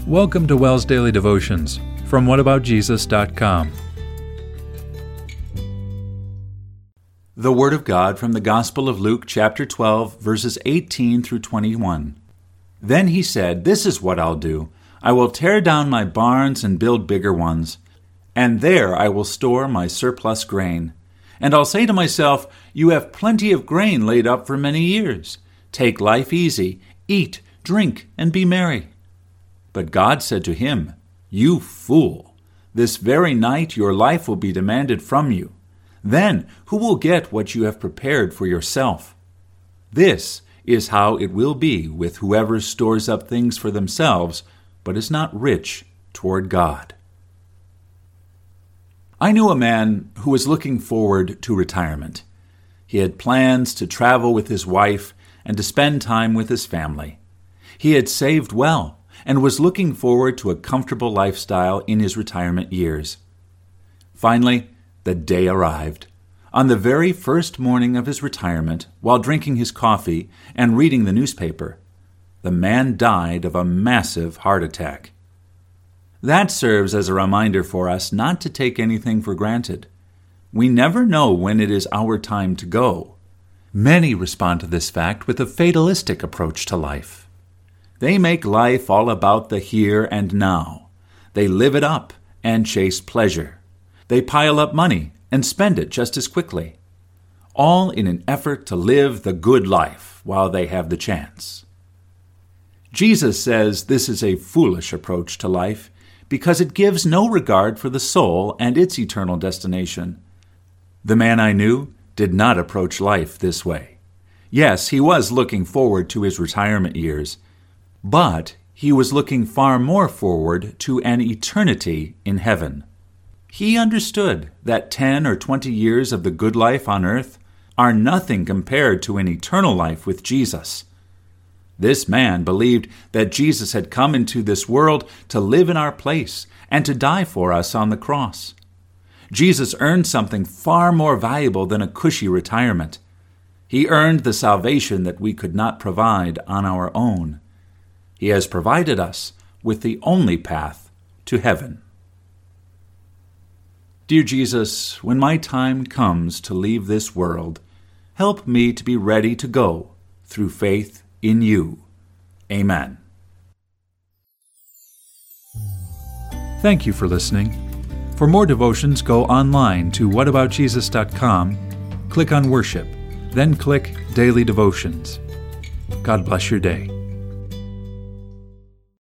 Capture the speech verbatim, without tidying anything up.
Welcome to WELS Daily Devotions from what about jesus dot com. The Word of God from the Gospel of Luke, chapter twelve, verses eighteen through twenty-one. Then he said, "This is what I'll do. I will tear down my barns and build bigger ones, and there I will store my surplus grain. And I'll say to myself, you have plenty of grain laid up for many years. Take life easy, eat, drink, and be merry." But God said to him, "You fool! This very night your life will be demanded from you. Then who will get what you have prepared for yourself? This is how it will be with whoever stores up things for themselves, but is not rich toward God." I knew a man who was looking forward to retirement. He had plans to travel with his wife and to spend time with his family. He had saved well and was looking forward to a comfortable lifestyle in his retirement years. Finally, the day arrived. On the very first morning of his retirement, while drinking his coffee and reading the newspaper, the man died of a massive heart attack. That serves as a reminder for us not to take anything for granted. We never know when it is our time to go. Many respond to this fact with a fatalistic approach to life. They make life all about the here and now. They live it up and chase pleasure. They pile up money and spend it just as quickly, all in an effort to live the good life while they have the chance. Jesus says this is a foolish approach to life because it gives no regard for the soul and its eternal destination. The man I knew did not approach life this way. Yes, he was looking forward to his retirement years, but he was looking far more forward to an eternity in heaven. He understood that ten or twenty years of the good life on earth are nothing compared to an eternal life with Jesus. This man believed that Jesus had come into this world to live in our place and to die for us on the cross. Jesus earned something far more valuable than a cushy retirement. He earned the salvation that we could not provide on our own. He has provided us with the only path to heaven. Dear Jesus, when my time comes to leave this world, help me to be ready to go through faith in you. Amen. Thank you for listening. For more devotions, go online to what about jesus dot com, click on Worship, then click Daily Devotions. God bless your day.